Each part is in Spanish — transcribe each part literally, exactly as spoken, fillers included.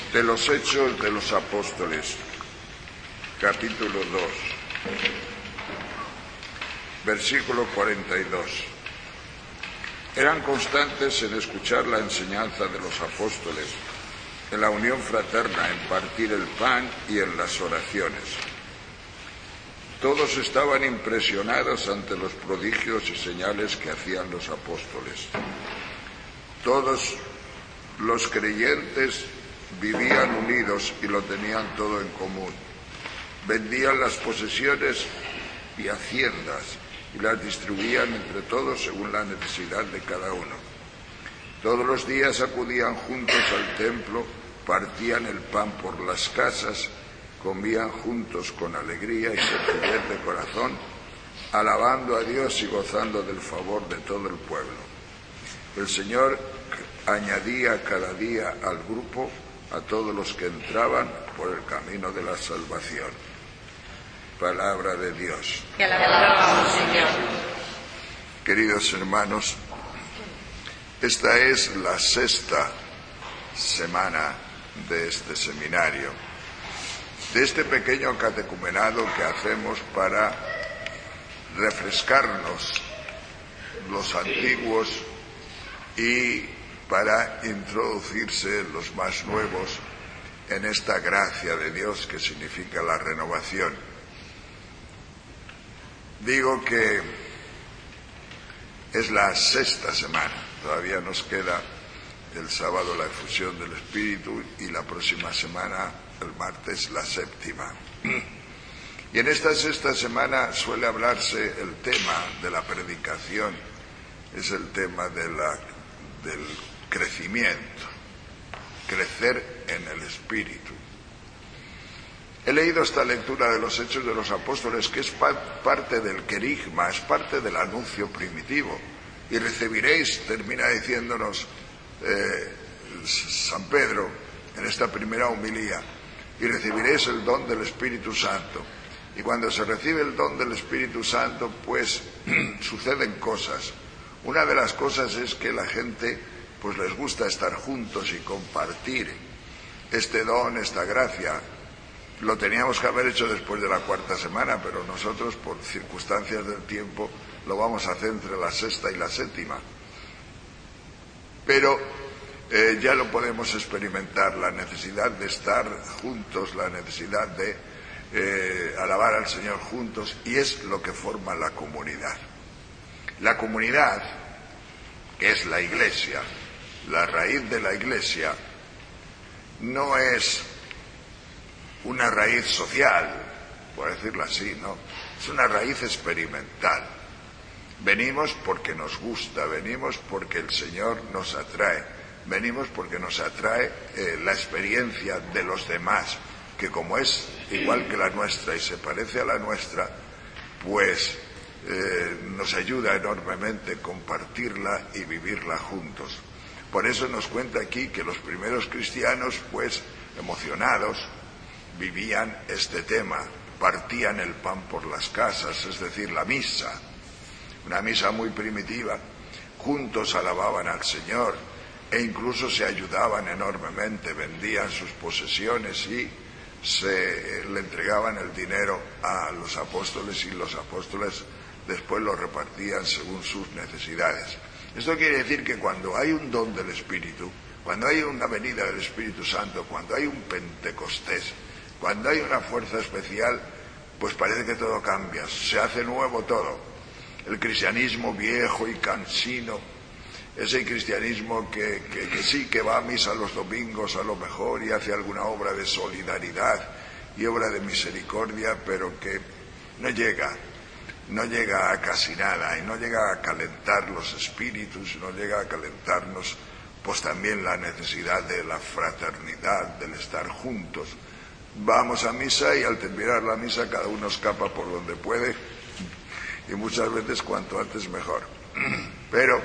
De los Hechos de los Apóstoles, capítulo dos, versículo cuarenta y dos. Eran constantes en escuchar la enseñanza de los apóstoles, en la unión fraterna, en partir el pan y en las oraciones. Todos estaban impresionados ante los prodigios y señales que hacían los apóstoles. Todos los creyentes vivían unidos y lo tenían todo en común. Vendían las posesiones y haciendas y las distribuían entre todos según la necesidad de cada uno. Todos los días acudían juntos al templo, partían el pan por las casas, comían juntos con alegría y sencillez de corazón, alabando a Dios y gozando del favor de todo el pueblo. El Señor añadía cada día al grupo a todos los que entraban por el camino de la salvación. Palabra de Dios. Que alabamos, Señor. Queridos hermanos, esta es la sexta semana de este seminario, de este pequeño catecumenado que hacemos para refrescarnos los antiguos y para introducirse los más nuevos en esta gracia de Dios que significa la renovación. Digo que es la sexta semana, todavía nos queda el sábado la efusión del Espíritu y la próxima semana, el martes, la séptima. Y en esta sexta semana suele hablarse el tema de la predicación, es el tema de la, del crecimiento, crecer en el Espíritu. He leído esta lectura de los Hechos de los Apóstoles, que es pa- parte del querigma, es parte del anuncio primitivo. Y recibiréis, termina diciéndonos eh, San Pedro en esta primera homilía, y recibiréis el don del Espíritu Santo. Y cuando se recibe el don del Espíritu Santo, pues suceden cosas. Una de las cosas es que la gente pues les gusta estar juntos y compartir este don, esta gracia. Lo teníamos que haber hecho después de la cuarta semana, pero nosotros, por circunstancias del tiempo, lo vamos a hacer entre la sexta y la séptima. Pero eh, ya lo podemos experimentar, la necesidad de estar juntos, la necesidad de eh, alabar al Señor juntos, y es lo que forma la comunidad. La comunidad, que es la Iglesia, la raíz de la Iglesia, no es una raíz social, por decirlo así, ¿no? Es una raíz experimental. Venimos porque nos gusta, venimos porque el Señor nos atrae, venimos porque nos atrae eh, la experiencia de los demás, que como es igual que la nuestra y se parece a la nuestra, pues eh, nos ayuda enormemente compartirla y vivirla juntos. Por eso nos cuenta aquí que los primeros cristianos, pues, emocionados, vivían este tema, partían el pan por las casas, es decir, la misa, una misa muy primitiva, juntos alababan al Señor e incluso se ayudaban enormemente, vendían sus posesiones y se le entregaban el dinero a los apóstoles y los apóstoles después lo repartían según sus necesidades. Esto quiere decir que cuando hay un don del Espíritu, cuando hay una venida del Espíritu Santo, cuando hay un Pentecostés, cuando hay una fuerza especial, pues parece que todo cambia, se hace nuevo todo. El cristianismo viejo y cansino, ese cristianismo que, que, que sí que va a misa los domingos a lo mejor y hace alguna obra de solidaridad y obra de misericordia, pero que no llega, no llega a casi nada y no llega a calentar los espíritus, no llega a calentarnos pues también la necesidad de la fraternidad, del estar juntos. Vamos a misa y al terminar la misa cada uno escapa por donde puede y muchas veces cuanto antes mejor. Pero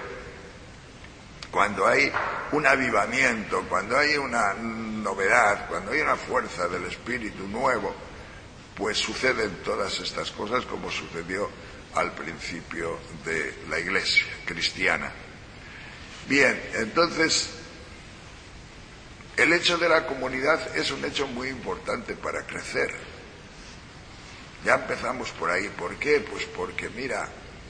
cuando hay un avivamiento, cuando hay una novedad, cuando hay una fuerza del Espíritu nuevo, pues suceden todas estas cosas como sucedió al principio de la Iglesia cristiana. Bien, entonces El hecho de la comunidad es un hecho muy importante para crecer. Ya empezamos por ahí. ¿Por qué? Pues porque, mira,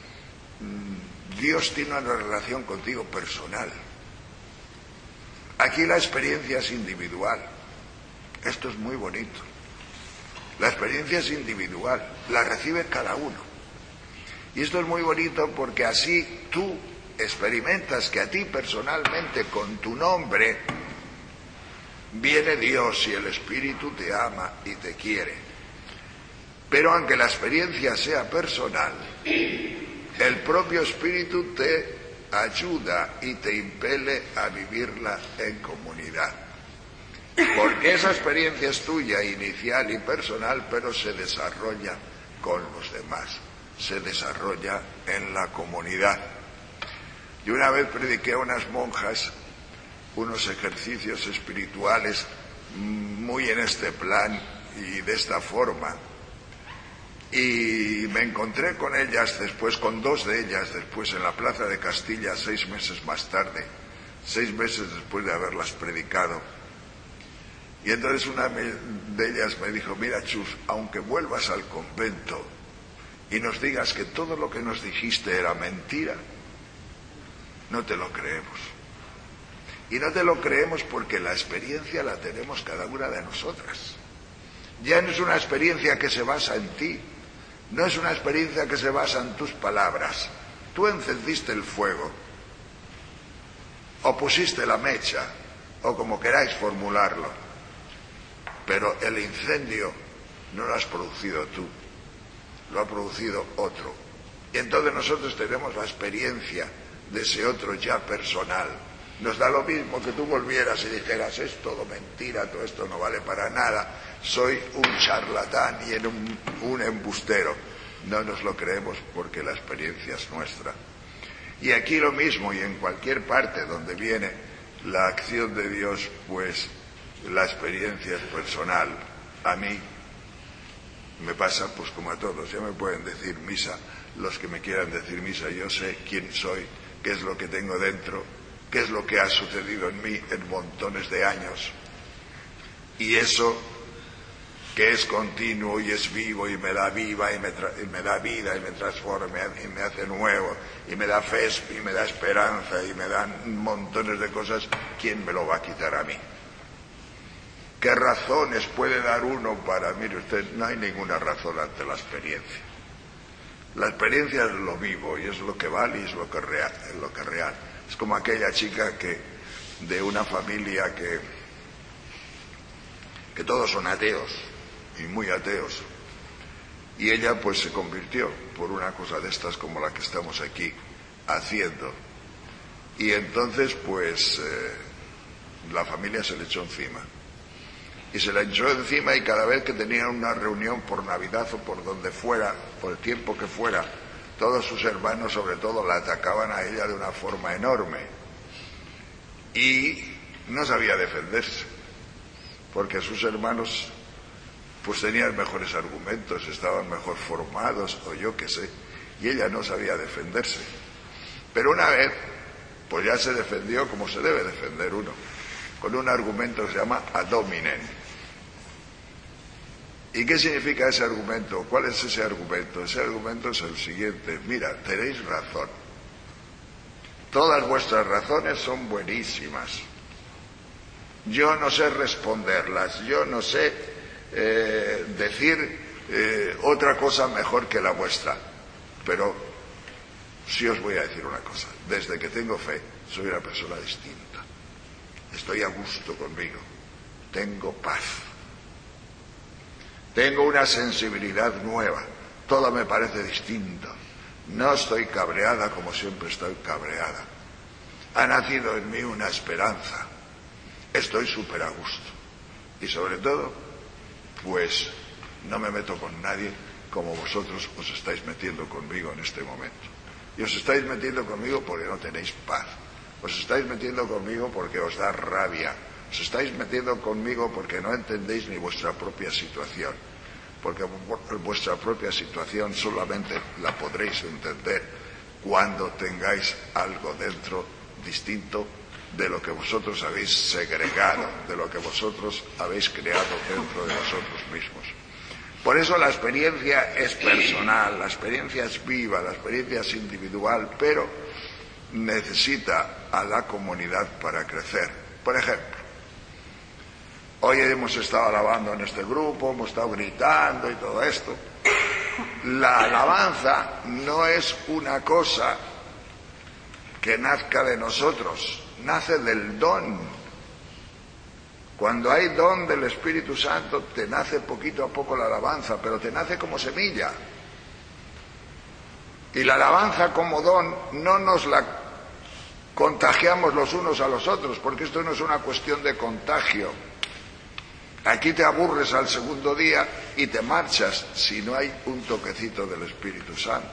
Dios tiene una relación contigo personal. Aquí la experiencia es individual. Esto es muy bonito. La experiencia es individual, la recibe cada uno. Y esto es muy bonito porque así tú experimentas que a ti personalmente, con tu nombre, viene Dios y el Espíritu te ama y te quiere. Pero aunque la experiencia sea personal, el propio Espíritu te ayuda y te impele a vivirla en comunidad. Porque esa experiencia es tuya, inicial y personal, pero se desarrolla con los demás, se desarrolla en la comunidad. Yo una vez prediqué a unas monjas unos ejercicios espirituales muy en este plan y de esta forma. Y me encontré con ellas después, con dos de ellas después en la Plaza de Castilla, seis meses más tarde, seis meses después de haberlas predicado. Y entonces una de ellas me dijo: mira, Chus, aunque vuelvas al convento y nos digas que todo lo que nos dijiste era mentira, no te lo creemos. Y no te lo creemos porque la experiencia la tenemos cada una de nosotras. Ya no es una experiencia que se basa en ti, no es una experiencia que se basa en tus palabras. Tú encendiste el fuego, o pusiste la mecha, o como queráis formularlo, pero el incendio no lo has producido tú, lo ha producido otro. Y entonces nosotros tenemos la experiencia de ese otro ya personal. Nos da lo mismo que tú volvieras y dijeras: es todo mentira, todo esto no vale para nada, soy un charlatán y un, un embustero. No nos lo creemos porque la experiencia es nuestra. Y aquí lo mismo, y en cualquier parte donde viene la acción de Dios, pues la experiencia es personal. A mí me pasa pues como a todos. Ya me pueden decir misa los que me quieran decir misa. Yo sé quién soy, qué es lo que tengo dentro, qué es lo que ha sucedido en mí en montones de años. Y eso que es continuo y es vivo y me da viva y me, tra- y me da vida y me transforma y me hace nuevo y me da fe y me da esperanza y me dan montones de cosas, ¿quién me lo va a quitar a mí? ¿Qué razones puede dar uno para...? Mire usted, no hay ninguna razón ante la experiencia. La experiencia es lo vivo y es lo que vale y es lo que real, es lo que es real. Es como aquella chica que de una familia que que todos son ateos y muy ateos, y ella pues se convirtió por una cosa de estas como la que estamos aquí haciendo, y entonces pues eh, la familia se le echó encima y se le echó encima y cada vez que tenían una reunión por Navidad o por donde fuera, por el tiempo que fuera, todos sus hermanos sobre todo la atacaban a ella de una forma enorme y no sabía defenderse porque sus hermanos pues tenían mejores argumentos, estaban mejor formados o yo qué sé, y ella no sabía defenderse. Pero una vez pues ya se defendió como se debe defender uno, con un argumento que se llama ad hominem. ¿Y qué significa ese argumento? ¿Cuál es ese argumento? Ese argumento es el siguiente: mira, tenéis razón, todas vuestras razones son buenísimas, yo no sé responderlas, yo no sé eh, decir eh, otra cosa mejor que la vuestra, pero sí os voy a decir una cosa: desde que tengo fe soy una persona distinta, estoy a gusto conmigo, tengo paz, tengo una sensibilidad nueva, todo me parece distinto, no estoy cabreada como siempre estoy cabreada, ha nacido en mí una esperanza, estoy súper a gusto y sobre todo pues no me meto con nadie como vosotros os estáis metiendo conmigo en este momento. Y os estáis metiendo conmigo porque no tenéis paz, os estáis metiendo conmigo porque os da rabia, os estáis metiendo conmigo porque no entendéis ni vuestra propia situación, porque vuestra propia situación solamente la podréis entender cuando tengáis algo dentro distinto de lo que vosotros habéis segregado, de lo que vosotros habéis creado dentro de vosotros mismos. Por eso la experiencia es personal, la experiencia es viva, la experiencia es individual, pero necesita a la comunidad para crecer. Por ejemplo, hoy hemos estado alabando en este grupo, hemos estado gritando y todo esto. La alabanza no es una cosa que nazca de nosotros, nace del don. Cuando hay don del Espíritu Santo, te nace poquito a poco la alabanza, pero te nace como semilla. Y la alabanza como don no nos la contagiamos los unos a los otros, porque esto no es una cuestión de contagio. Aquí te aburres al segundo día y te marchas si no hay un toquecito del Espíritu Santo.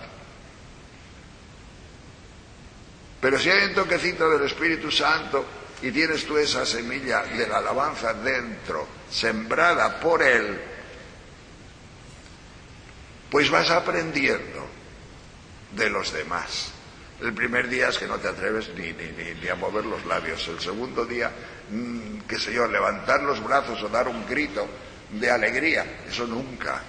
Pero si hay un toquecito del Espíritu Santo y tienes tú esa semilla de la alabanza dentro, sembrada por Él, pues vas aprendiendo de los demás. El primer día es que no te atreves ni, ni, ni, ni a mover los labios. El segundo día, mmm, qué sé yo, levantar los brazos o dar un grito de alegría. Eso nunca.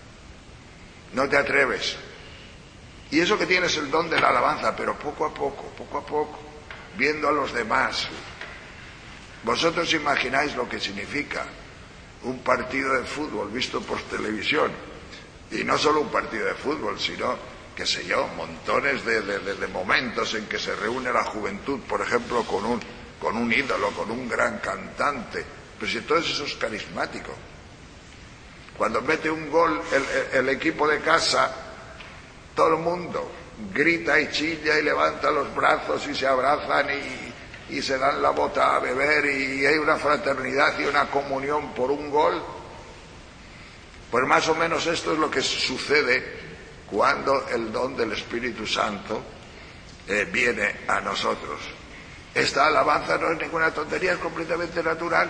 No te atreves. Y eso que tienes el don de la alabanza, pero poco a poco, poco a poco, viendo a los demás. Vosotros imagináis lo que significa un partido de fútbol visto por televisión. Y no solo un partido de fútbol, sino, qué sé yo, montones de, de, de, de momentos en que se reúne la juventud, por ejemplo, con un, con un ídolo, con un gran cantante. Pero si todo eso es carismático. Cuando mete un gol el, el, el equipo de casa, todo el mundo grita y chilla y levanta los brazos y se abrazan y, y se dan la bota a beber y hay una fraternidad y una comunión por un gol. Pues más o menos esto es lo que sucede cuando el don del Espíritu Santo eh, viene a nosotros. Esta alabanza no es ninguna tontería, es completamente natural.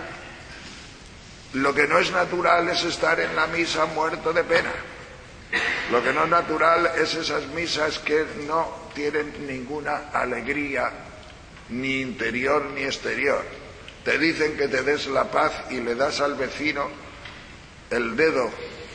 Lo que no es natural es estar en la misa muerto de pena. Lo que no es natural es esas misas que no tienen ninguna alegría, ni interior ni exterior. Te dicen que te des la paz y le das al vecino el dedo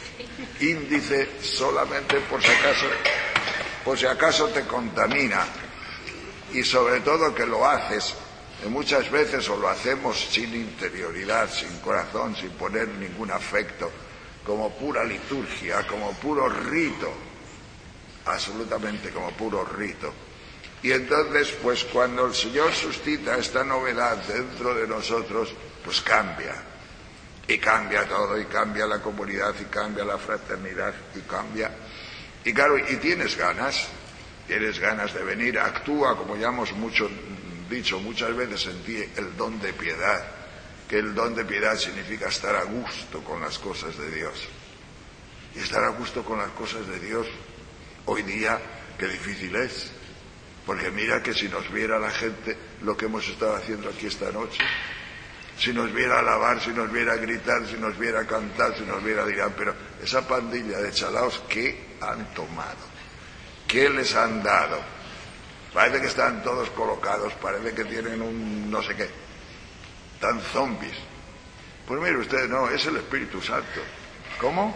índice solamente por si acaso, por si acaso te contamina. Y sobre todo que lo haces muchas veces, o lo hacemos sin interioridad, sin corazón, sin poner ningún afecto, como pura liturgia, como puro rito, absolutamente como puro rito. Y entonces, pues cuando el Señor suscita esta novedad dentro de nosotros, pues cambia. Y cambia todo, y cambia la comunidad, y cambia la fraternidad, y cambia. Y claro, y tienes ganas, tienes ganas de venir, actúa, como ya hemos mucho, dicho muchas veces en ti, el don de piedad. Que el don de piedad significa estar a gusto con las cosas de Dios. Y estar a gusto con las cosas de Dios, hoy día, qué difícil es. Porque mira que si nos viera la gente lo que hemos estado haciendo aquí esta noche, si nos viera alabar, si nos viera gritar, si nos viera cantar, si nos viera dirán, pero esa pandilla de chalaos, ¿qué han tomado? ¿Qué les han dado? Parece que están todos colocados, parece que tienen un no sé qué. Tan zombies. Pues mire usted, no, es el Espíritu Santo. ¿Cómo?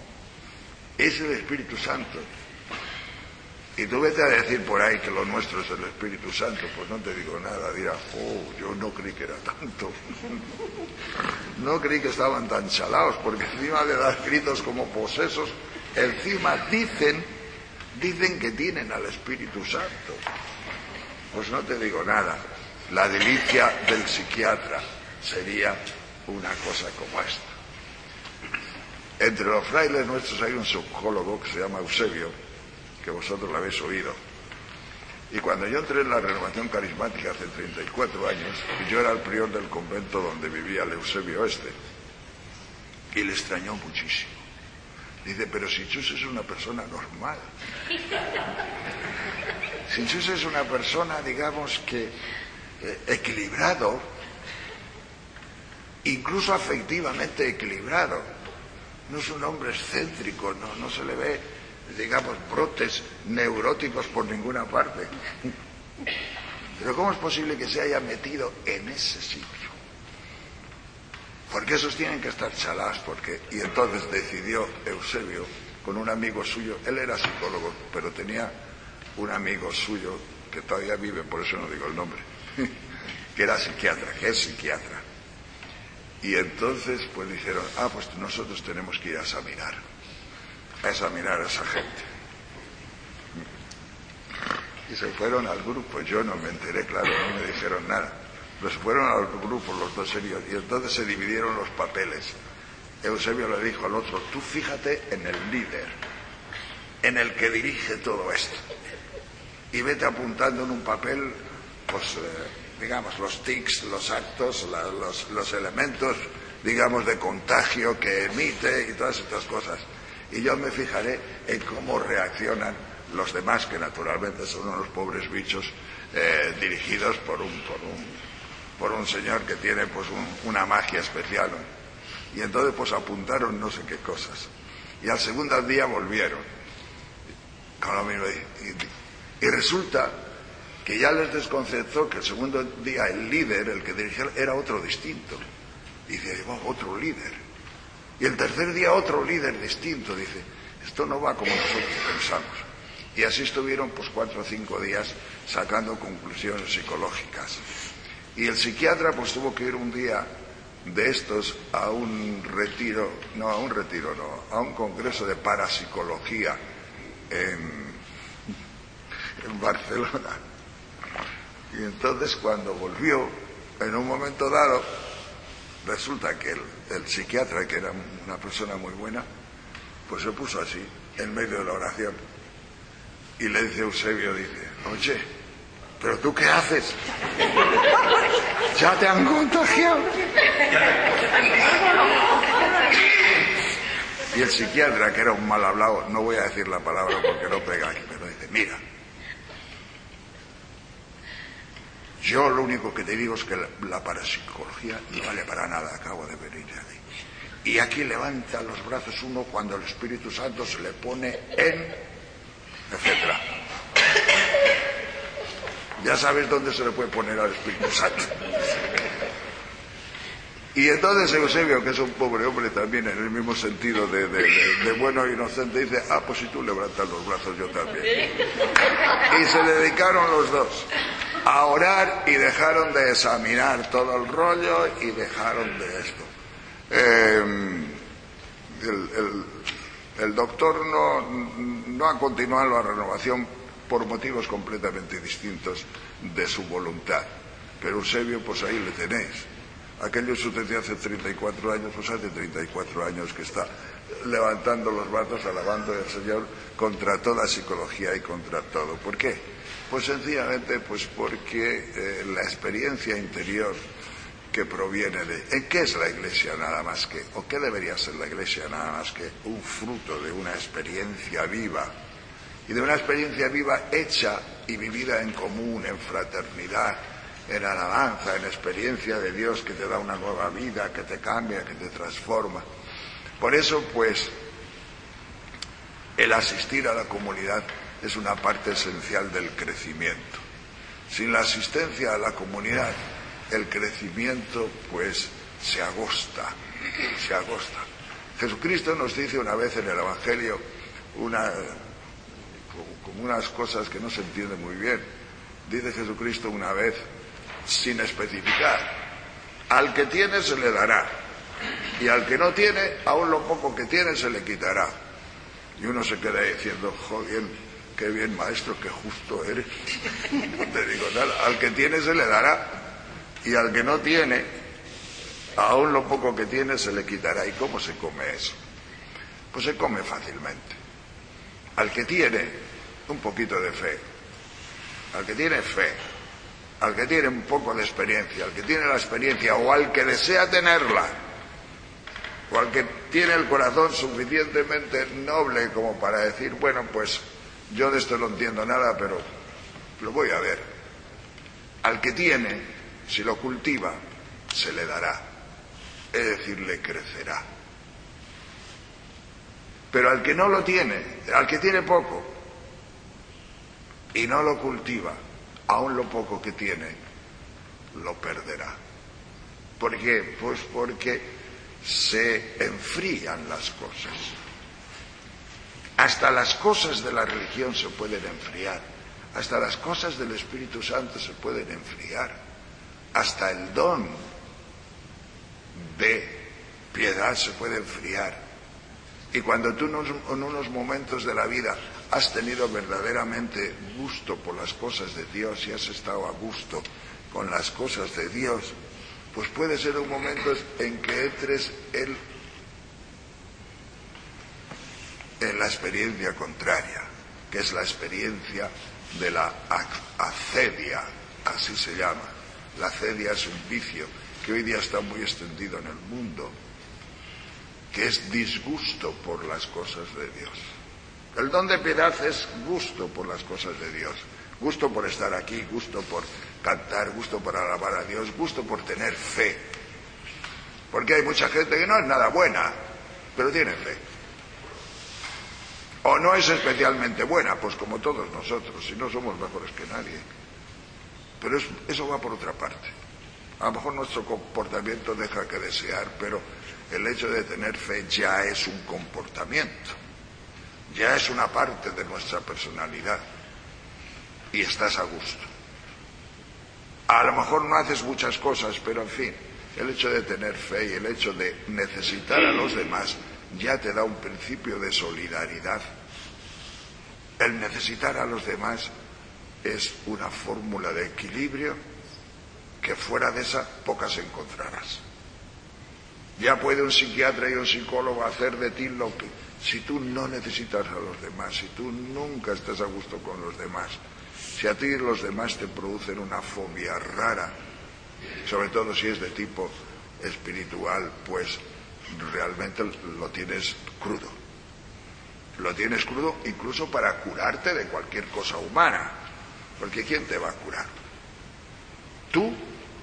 Es el Espíritu Santo. Y tú vete a decir por ahí que lo nuestro es el Espíritu Santo, pues no te digo nada, dirás, oh, yo no creí que era tanto. No creí que estaban tan chalaos, porque encima de dar gritos como posesos, encima dicen, dicen que tienen al Espíritu Santo. Pues no te digo nada. La delicia del psiquiatra sería una cosa como esta. Entre los frailes nuestros hay un psicólogo que se llama Eusebio, que vosotros lo habéis oído. Y cuando yo entré en la renovación carismática hace treinta y cuatro años, y yo era el prior del convento donde vivía el Eusebio este, y le extrañó muchísimo. Dice, pero si Chus es una persona normal. Si Chus es una persona, digamos que eh, equilibrado, incluso afectivamente equilibrado. No es un hombre excéntrico, no, no se le ve, digamos, brotes neuróticos por ninguna parte. Pero ¿cómo es posible que se haya metido en ese sitio? Porque esos tienen que estar chalados, porque... Y entonces decidió Eusebio, con un amigo suyo, él era psicólogo, pero tenía un amigo suyo, que todavía vive, por eso no digo el nombre, que era psiquiatra, que es psiquiatra. Y entonces pues dijeron, ah, pues nosotros tenemos que ir a examinar, a examinar a esa gente. Y se fueron al grupo, yo no me enteré, claro, no me dijeron nada. Pero se fueron al grupo los dos serios, y entonces se dividieron los papeles. Eusebio le dijo al otro, tú fíjate en el líder, en el que dirige todo esto, y vete apuntando en un papel, pues, eh, digamos, los tics, los actos, la, los, los elementos, digamos, de contagio que emite y todas estas cosas. Y yo me fijaré en cómo reaccionan los demás, que naturalmente son unos pobres bichos eh, dirigidos por un, por un, por un señor que tiene pues un, una magia especial, ¿no? Y entonces pues apuntaron no sé qué cosas. Y al segundo día volvieron. Con lo mismo, y, y resulta que ya les desconcertó que el segundo día el líder, el que dirigía, era otro distinto. Y dice, oh, otro líder. Y el tercer día otro líder distinto. Dice, esto no va como nosotros pensamos. Y así estuvieron pues cuatro o cinco días sacando conclusiones psicológicas. Y el psiquiatra pues tuvo que ir un día de estos a un retiro, no, a un retiro no, a un congreso de parapsicología en, en Barcelona. Y entonces cuando volvió, en un momento dado, resulta que el, el psiquiatra, que era una persona muy buena, pues se puso así, en medio de la oración. Y le dice Eusebio, dice, oye, ¿pero tú qué haces? ¿Ya te han contagiado? Y el psiquiatra, que era un mal hablado, no voy a decir la palabra porque no pega aquí, pero dice, mira, yo lo único que te digo es que la, la parapsicología no vale para nada, acabo de venir aquí. Y aquí levanta los brazos uno cuando el Espíritu Santo se le pone en... etcétera. Ya sabes dónde se le puede poner al Espíritu Santo. Y entonces Eusebio, que es un pobre hombre también en el mismo sentido de, de, de, de bueno e inocente, dice, ah, pues si tú levantas los brazos yo también. Y se dedicaron los dos a orar y dejaron de examinar todo el rollo y dejaron de esto. Eh, el, el, el doctor no, no ha continuado la renovación por motivos completamente distintos de su voluntad. Pero Eusebio, pues ahí le tenéis. Aquello sucedió hace treinta y cuatro años, pues hace treinta y cuatro años que está levantando los brazos, alabando al Señor contra toda psicología y contra todo. ¿Por qué? Pues sencillamente pues porque eh, la experiencia interior que proviene de... ¿En qué es la Iglesia nada más que, o qué debería ser la Iglesia nada más que un fruto de una experiencia viva? Y de una experiencia viva hecha y vivida en común, en fraternidad, en alabanza, en experiencia de Dios que te da una nueva vida, que te cambia, que te transforma. Por eso, pues, el asistir a la comunidad es una parte esencial del crecimiento. Sin la asistencia a la comunidad, el crecimiento, pues, se agosta, se agosta. Jesucristo nos dice una vez en el Evangelio una... como unas cosas que no se entienden muy bien. Dice Jesucristo una vez, sin especificar, al que tiene se le dará, y al que no tiene, aún lo poco que tiene se le quitará. Y uno se queda diciendo, joder, qué bien maestro, qué justo eres. No te digo nada, al que tiene se le dará, y al que no tiene, aún lo poco que tiene se le quitará. ¿Y cómo se come eso? Pues se come fácilmente. Al que tiene un poquito de fe, al que tiene fe, al que tiene un poco de experiencia, al que tiene la experiencia, o al que desea tenerla, o al que tiene el corazón suficientemente noble como para decir, bueno, pues yo de esto no entiendo nada, pero lo voy a ver. Al que tiene, si lo cultiva, se le dará, es decir, le crecerá. Pero al que no lo tiene, al que tiene poco y no lo cultiva, aún lo poco que tiene lo perderá. ¿Por qué? Pues porque se enfrían las cosas. Hasta las cosas de la religión se pueden enfriar, hasta las cosas del Espíritu Santo se pueden enfriar, hasta el don de piedad se puede enfriar. Y cuando tú en unos momentos de la vida has tenido verdaderamente gusto por las cosas de Dios y has estado a gusto con las cosas de Dios, pues puede ser un momento en que entres en, en la experiencia contraria, que es la experiencia de la acedia, así se llama. La acedia es un vicio que hoy día está muy extendido en el mundo, que es disgusto por las cosas de Dios. El don de piedad es gusto por las cosas de Dios, gusto por estar aquí, gusto por cantar, gusto por alabar a Dios, gusto por tener fe. Porque hay mucha gente que no es nada buena, pero tiene fe. O no es especialmente buena, pues como todos nosotros, si no somos mejores que nadie. Pero es, eso va por otra parte. A lo mejor nuestro comportamiento deja que desear, pero el hecho de tener fe ya es un comportamiento, ya es una parte de nuestra personalidad, y estás a gusto. A lo mejor no haces muchas cosas, pero en fin, el hecho de tener fe y el hecho de necesitar a los demás ya te da un principio de solidaridad. El necesitar a los demás es una fórmula de equilibrio que fuera de esa pocas encontrarás. Ya puede un psiquiatra y un psicólogo hacer de ti lo que... Si tú no necesitas a los demás, si tú nunca estás a gusto con los demás, si a ti los demás te producen una fobia rara, sobre todo si es de tipo espiritual, pues realmente lo tienes crudo. Lo tienes crudo incluso para curarte de cualquier cosa humana, porque ¿quién te va a curar? Tú.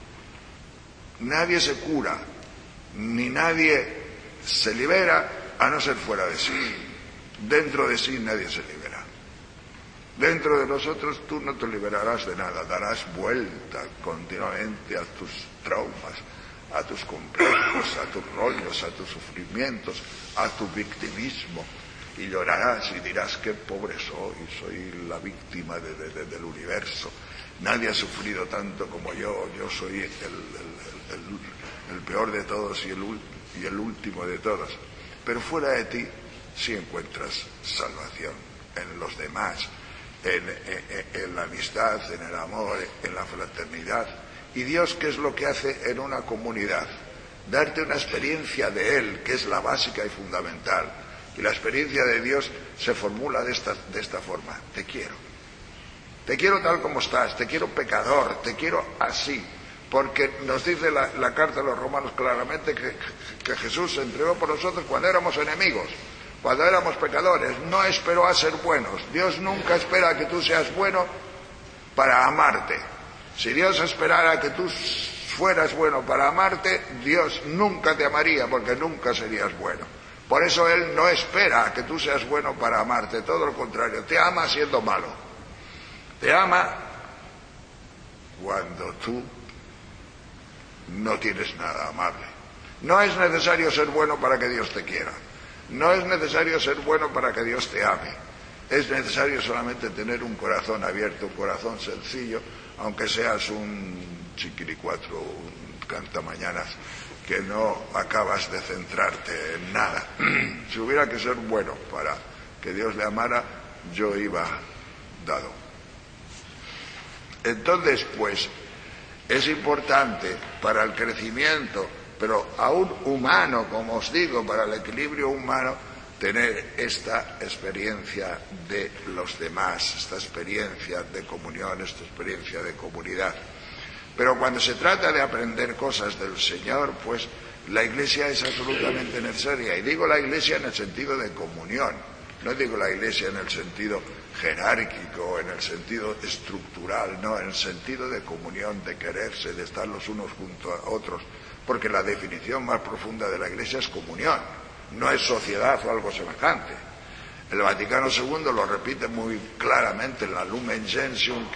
Nadie se cura, ni nadie se libera a no ser fuera de sí. Dentro de sí nadie se libera. Dentro de nosotros tú no te liberarás de nada, darás vuelta continuamente a tus traumas, a tus complejos, a tus rollos, a tus sufrimientos, a tu victimismo, y llorarás y dirás qué pobre soy, soy la víctima de, de, de, del universo. Nadie ha sufrido tanto como yo, yo soy el, el, el, el peor de todos y el, y el último de todos. Pero fuera de ti sí encuentras salvación, en los demás, en, en, en la amistad, en el amor, en la fraternidad. ¿Y Dios qué es lo que hace en una comunidad? Darte una experiencia de Él, que es la básica y fundamental. Y la experiencia de Dios se formula de esta, de esta forma: te quiero. Te quiero tal como estás, te quiero pecador, te quiero así. Porque nos dice la, la carta de los Romanos claramente que, que Jesús se entregó por nosotros cuando éramos enemigos, cuando éramos pecadores. No esperó a ser buenos. Dios nunca espera a que tú seas bueno para amarte. Si Dios esperara a que tú fueras bueno para amarte, Dios nunca te amaría, porque nunca serías bueno. Por eso Él no espera a que tú seas bueno para amarte, todo lo contrario, te ama siendo malo. Te ama cuando tú no tienes nada amable. No es necesario ser bueno para que Dios te quiera. No es necesario ser bueno para que Dios te ame. Es necesario solamente tener un corazón abierto, un corazón sencillo, aunque seas un chiquiricuatro, un cantamañanas, que no acabas de centrarte en nada. Si hubiera que ser bueno para que Dios le amara, yo iba dado. Entonces, pues, es importante para el crecimiento, pero aún humano, como os digo, para el equilibrio humano, tener esta experiencia de los demás, esta experiencia de comunión, esta experiencia de comunidad. Pero cuando se trata de aprender cosas del Señor, pues la Iglesia es absolutamente necesaria. Y digo la Iglesia en el sentido de comunión, no digo la Iglesia en el sentido jerárquico, en el sentido estructural, no, en el sentido de comunión, de quererse, de estar los unos junto a otros, porque la definición más profunda de la Iglesia es comunión, no es sociedad o algo semejante. El Vaticano segundo lo repite muy claramente en la Lumen Gentium, que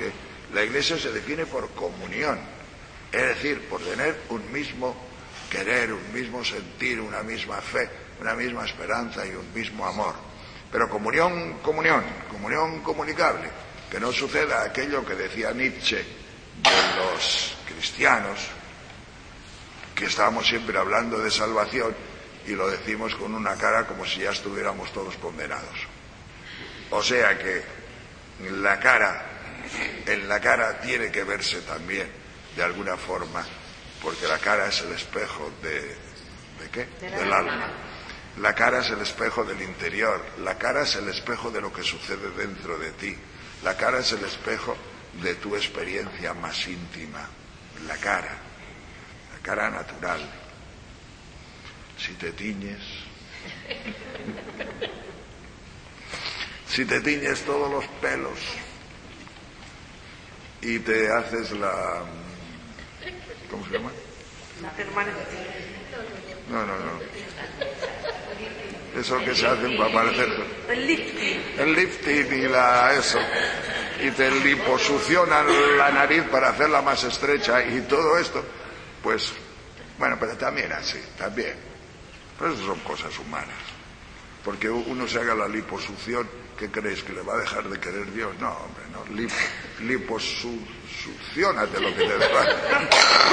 La Iglesia se define por comunión, es decir, por tener un mismo querer, un mismo sentir, una misma fe, una misma esperanza y un mismo amor. Pero comunión, comunión, comunión comunicable, que no suceda aquello que decía Nietzsche de los cristianos, que estamos siempre hablando de salvación y lo decimos con una cara como si ya estuviéramos todos condenados. O sea que la cara, en la cara tiene que verse también de alguna forma, porque la cara es el espejo de, ¿de qué? Del alma. La cara es el espejo del interior, la cara es el espejo de lo que sucede dentro de ti, la cara es el espejo de tu experiencia más íntima, la cara, la cara natural. Si te tiñes, si te tiñes todos los pelos y te haces la... ¿cómo se llama? La permanencia. No, no, no. Eso que se hacen para parecer... El lifting. El lifting y la... eso. Y te liposuccionan la nariz para hacerla más estrecha y todo esto. Pues, bueno, pero también así, también. Pero eso son cosas humanas. Porque uno se haga la liposucción, ¿qué crees? ¿Que le va a dejar de querer Dios? No, hombre, no. Lip, liposuccionate lo que te dé la gana.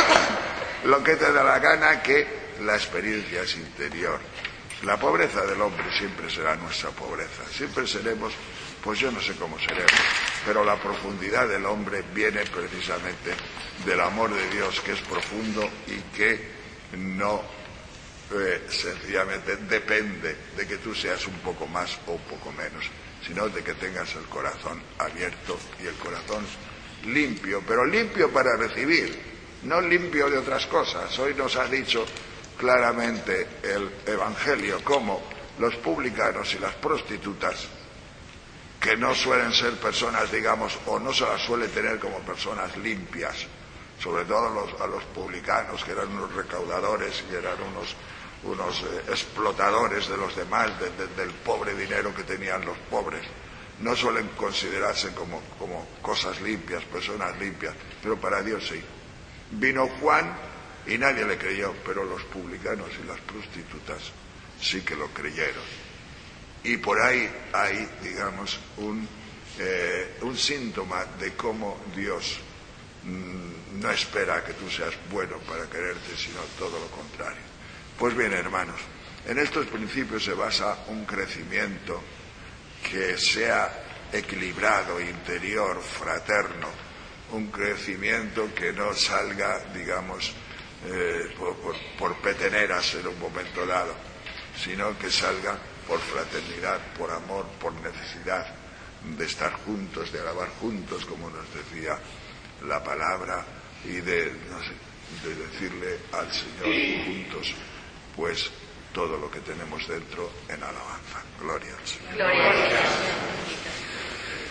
Lo que te da la gana, que la experiencia es interior. La pobreza del hombre siempre será nuestra pobreza. Siempre seremos, pues yo no sé cómo seremos, pero la profundidad del hombre viene precisamente del amor de Dios, que es profundo y que no eh, sencillamente depende de que tú seas un poco más o un poco menos, sino de que tengas el corazón abierto y el corazón limpio, pero limpio para recibir, no limpio de otras cosas. Hoy nos ha dicho claramente el Evangelio cómo los publicanos y las prostitutas, que no suelen ser personas, digamos, o no se las suele tener como personas limpias, sobre todo los, a los publicanos, que eran unos recaudadores y eran unos, unos eh, explotadores de los demás, de, de, del pobre dinero que tenían los pobres, no suelen considerarse como, como cosas limpias, personas limpias, pero para Dios sí. Vino Juan y nadie le creyó, pero los publicanos y las prostitutas sí que lo creyeron. Y por ahí hay, digamos, un, eh, un síntoma de cómo Dios mmm, no espera que tú seas bueno para quererte, sino todo lo contrario. Pues bien, hermanos, en estos principios se basa un crecimiento que sea equilibrado, interior, fraterno, un crecimiento que no salga, digamos, Eh, por, por, por peteneras en un momento dado, sino que salga por fraternidad, por amor, por necesidad de estar juntos, de alabar juntos, como nos decía la palabra, y de, no sé, de decirle al Señor juntos, pues todo lo que tenemos dentro en alabanza. Gloria al Señor. Gloria a Dios.